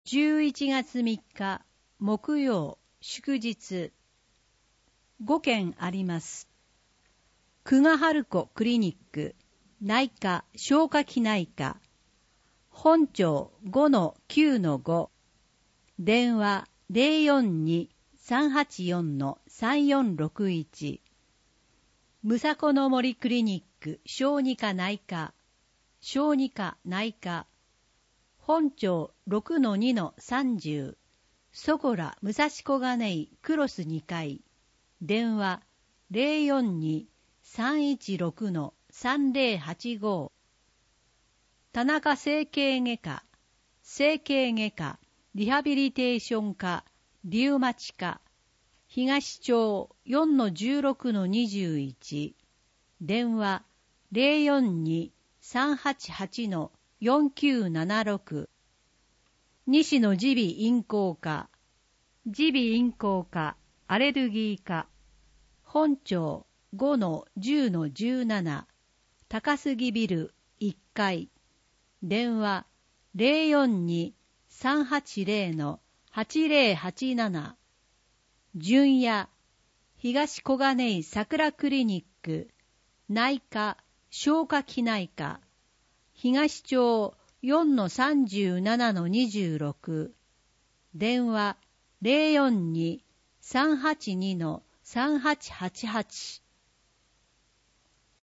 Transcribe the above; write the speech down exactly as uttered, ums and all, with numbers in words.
じゅういちがつみっか木曜祝日。ごけんあります。久我春子クリニック内科消化器内科本庁 ごのきゅうのご 電話 ゼロよんに さんはちよん さんよんろくいち むさこの森クリニック小児科内科小児科内科本庁 ろくのにのさんじゅう そこら武蔵小金井クロスにかい電話 ゼロよんに さんいちろく さんぜろはちご 田中整形外科整形外科リハビリテーション科リウマチ科東町 よんのじゅうろくのにじゅういち 電話 ゼロよんに さんはちはち よんきゅうななろく 西野耳鼻咽喉科耳鼻咽喉科アレルギー科本庁 ごのじゅうのじゅうなな 高杉ビルいっかい電話 ゼロよんに さんはちゼロ はちゼロはちなな 純也東小金井桜クリニック内科消化器内科東町 よんのさんじゅうななのにじゅうろく 電話 ゼロよんに さんはちに さんはちはちはち